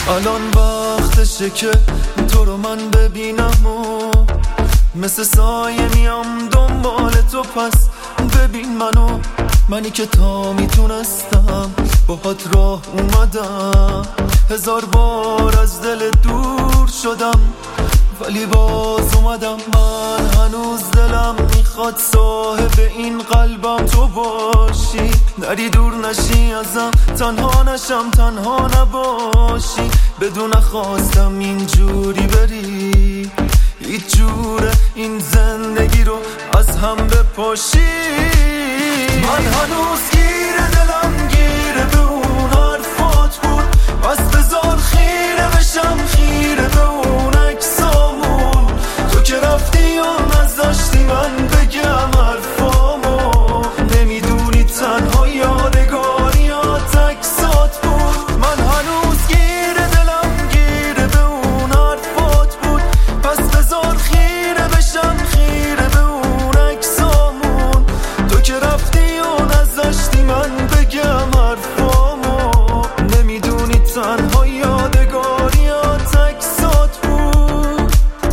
الان وقتشه که تو رو من ببینم و مثل سایه میام دنبال تو. پس ببین منی که تا میتونستم باهات راه اومدم. 1000 بار از دل دور شدم ولی باز اومدم. من هنوز دلم میخواد صاحب این قلبم تو باشی. نری دور نشی ازم، تنها نشم، تنها نباشی. بدون خواستم اینجوری بری، هیچ جوره این زندگی رو از هم بپاشی. من هنوز گیره دلم گیره به اون حرفات بود. بس بذار خیره بشم خیره به اون عکسامون. تو که رفتی و نذاشتی من بگم حرفامو. نمیدونی تنها یادگاریات عکسات بود. من هنوز گیره دلم گیره به اون حرفات بود. پس بذار خیره بشم خیره به اون عکسامون. تو که رفتی و نذاشتی من بگم حرفامو. نمیدونی تنها یادگاریات عکسات بود.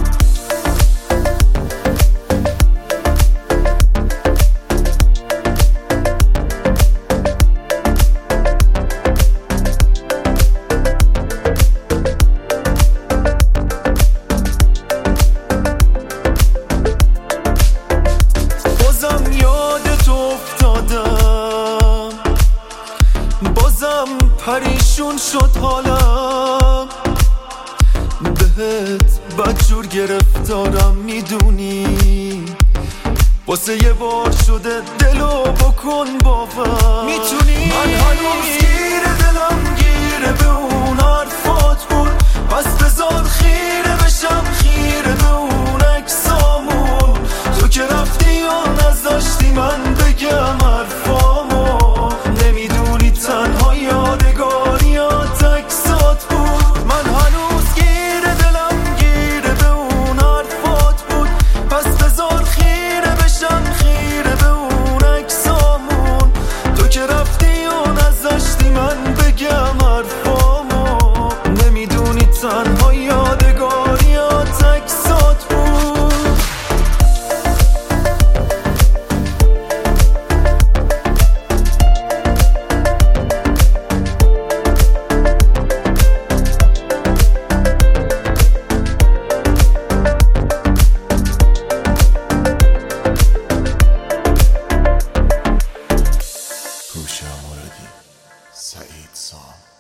بازم یادت افتادم، بازم پریشون شد حالم. بهت بدجور گرفتارم میدونی. واسه یه بار شده دلو بکن باور میتونی. من هنوز گیره دلم گیره به اون حرفات بود. پس بذار خیره بشم خیره به اون عکسامون. تو که رفتی و نذاشتی من بگم حرفامو. نمیدونی تنها یادگاریات عکسات بود. من هنوز گیره دلم گیره به اون حرفات بود. پس بذار خیره بشم خیره به اون عکسامون. تو که رفتی و نذاشتی من بگم حرفامو. نمیدونی تنها یادگاریات عکسات بود. هوش موردی، سعید سام.